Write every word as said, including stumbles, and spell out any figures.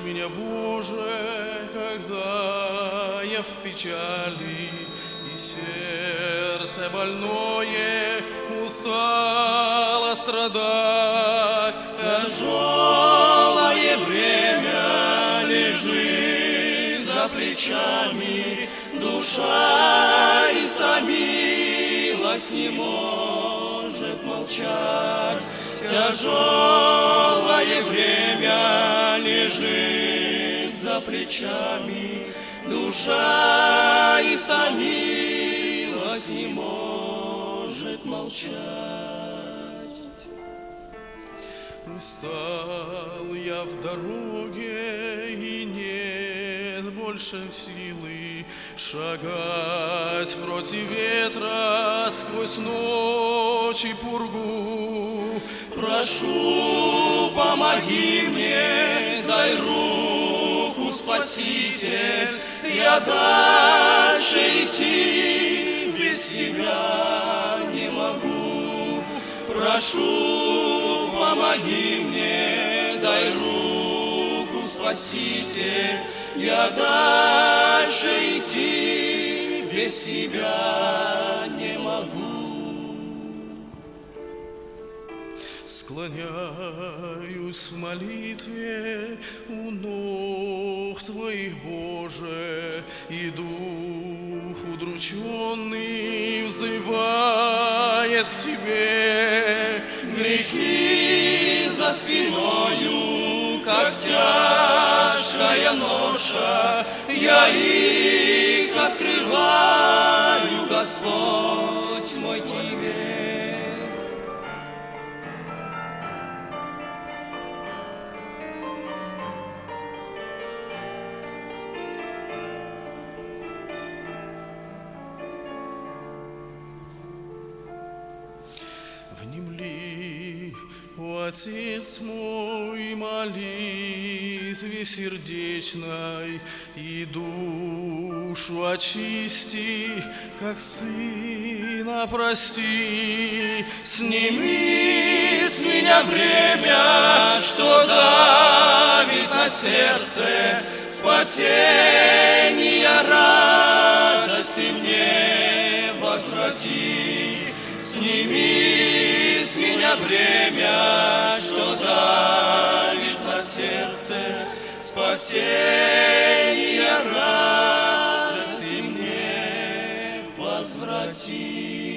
меня, Боже, когда я в печали, и сердце больное устало страдать. Тяжелое бремя лежит за плечами, душа истомилась, не может молчать. Тяжелое бремя лежит за плечами, душа истомилась, не может молчать. Устал я в дороге, и нет больше силы шагать против ветра сквозь ночь и пургу. Прошу, помоги мне, дай руку, Спаситель, я дальше идти без тебя не могу. Прошу, помоги мне, дай руку, Спаситель, я дальше идти без тебя не могу. Склоняюсь в молитве у ног Твоих, Боже, и дух удрученный взывает к Тебе. Грехи за спиною, как тяжкая ноша, я их открываю, Господь мой, Тебе. Внемли, о Отец мой, молитве сердечной, и душу очисти, как сына прости. Сними с меня бремя, что давит на сердце, спасения радости мне возврати. Сними с меня бремя, что давит на сердце, спасения радости мне возврати.